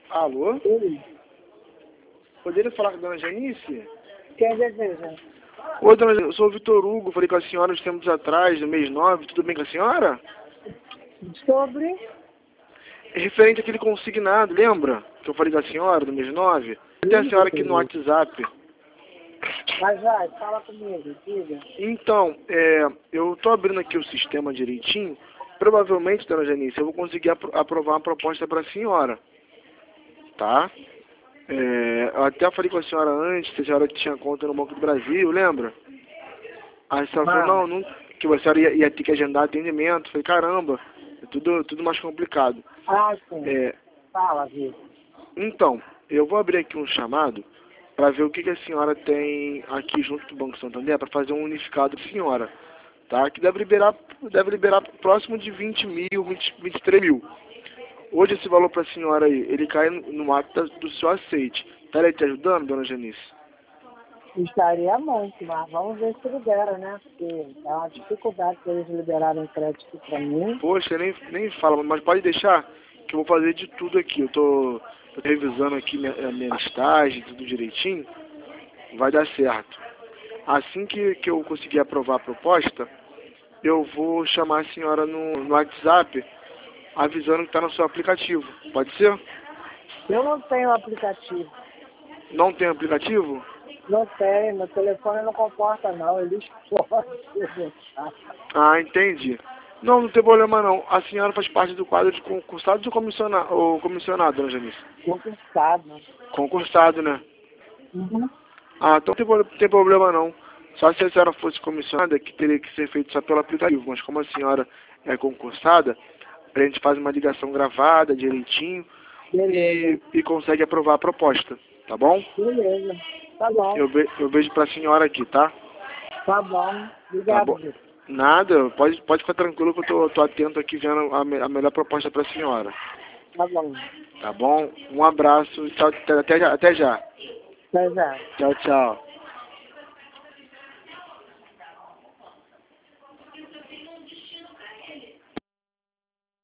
Alô? Oi. Poderia falar com a dona Janice? Quem deseja? Oi, dona Janice, eu sou o Vitor Hugo, falei com a senhora uns tempos atrás, no mês 9, tudo bem com a senhora? Sobre? Referente àquele consignado, lembra? Que eu falei com a senhora, no mês 9? Tem a senhora aqui no WhatsApp. Mas vai, fala comigo, diga. Então, eu tô abrindo aqui o sistema direitinho. Provavelmente, dona Janice, eu vou conseguir aprovar uma proposta para a senhora. Tá? Eu até falei com a senhora antes, que a senhora tinha conta no Banco do Brasil, lembra? Aí a senhora falou, não, que a senhora ia ter que agendar atendimento. Eu falei, caramba, é tudo mais complicado. Ah, sim. Fala, Vitor. Então, eu vou abrir aqui um chamado para ver o que a senhora tem aqui junto do Banco Santander para fazer um unificado da senhora, tá? Que deve liberar próximo de 20 mil, 23 mil. Hoje esse valor para a senhora aí, ele cai no ato do seu aceite. Estaria te ajudando, dona Janice? Estaria muito, mas vamos ver se libera, né? Porque é uma dificuldade para eles liberarem crédito para mim. Poxa, nem fala, mas pode deixar que eu vou fazer de tudo aqui. Eu tô revisando aqui minha listagem, tudo direitinho. Vai dar certo. Assim que eu conseguir aprovar a proposta, eu vou chamar a senhora no WhatsApp, avisando que está no seu aplicativo. Pode ser? Eu não tenho aplicativo. Não tem aplicativo? Não tenho, meu telefone não comporta não, ele explode. Ah, entendi. Não tem problema não. A senhora faz parte do quadro de concursados ou comissionado, dona Janice? Conquistado. Concursado, né? Uhum. Ah, então não tem problema não. Só se a senhora fosse comissionada, que teria que ser feito só pelo aplicativo. Mas como a senhora é concursada, a gente faz uma ligação gravada, direitinho, e consegue aprovar a proposta. Tá bom? Beleza. Tá bom. Eu vejo pra senhora aqui, tá? Tá bom. Obrigado, Tá bom. Vitor. Nada, pode ficar tranquilo que eu tô atento aqui vendo a melhor proposta pra senhora. Tá bom. Tá bom? Um abraço, tchau, até já. Até já. Tchau, tchau.